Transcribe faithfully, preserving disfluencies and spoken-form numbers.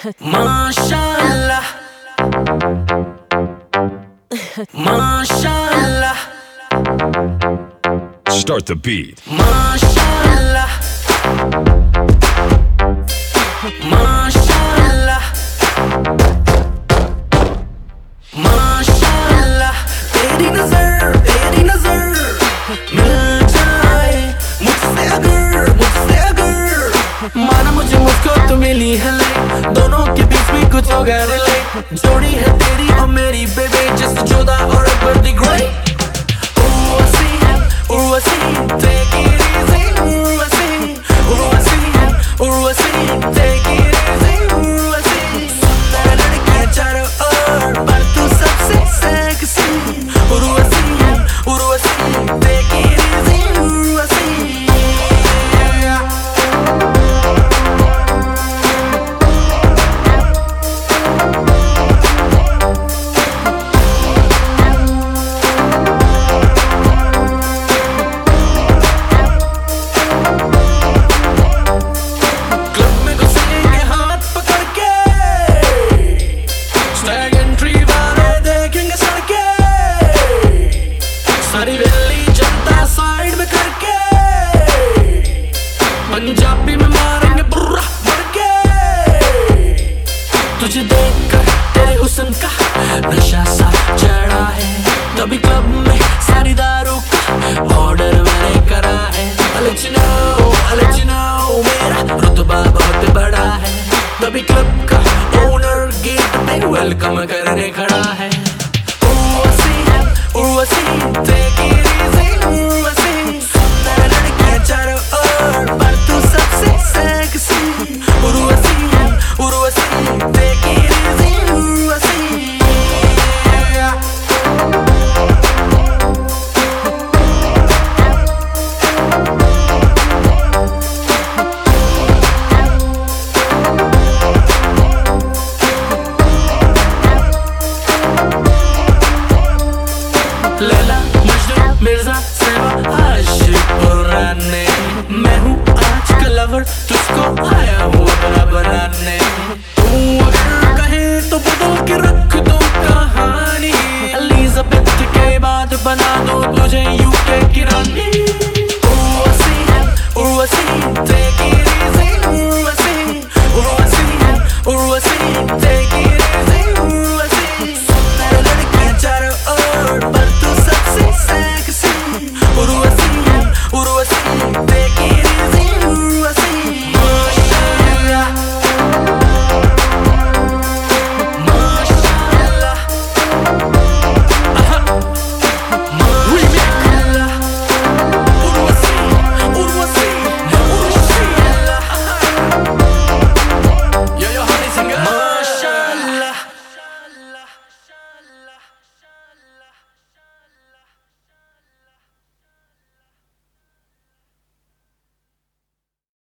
माशाअल्लाह माशाअल्लाह Start the beat. माशाअल्लाह माशाअल्लाह माशाअल्लाह तेरी नजर तेरी नजर मिल जाए मुझसे अगर मुझसे अगर माना मुझे मुझको तो मिली है ले दोनों के बीच में कुछ होगा रिले जोड़ी है तेरी और मेरी बेबी जस्ट जोधा और Akbar the great Urwasi, take it easy, Urwasi, Urwasi, Urwasi, take it easy, Urwasi. सुंदर लड़कियां चारों ओर, पर तू सबसे sexy. Urwasi, Urwasi, take it easy, Urwasi. सारी वेली जनता साइड में करके पंजाबी में मारेंगे बुर्रा बढ़ के तुझे देखकर तेरे हुस्न का नशा सा चढ़ा है तभी क्लब में सारी दारू का ऑर्डर मैंने करा है I'll let you know, I'll let you know मेरा रुतबा बहुत बड़ा है तभी क्लब का ओनर गेट पे वेलकम करने खड़ा है Urwasi, take it easy, Urwasi. सुंदर लड़कियां चारों ओर, पर तू सबसे sexy. Urwasi, Urwasi, take it easy, Urwasi. Laila Majnu Mirza सेवा आशिक पुराने मैं हूँ आज का लवर तुझको आया हूँ बड़ा बनाने तू अगर कहे तो बदल के रख दो कहानी एलिजाबेथ के बाद बना दो तुझे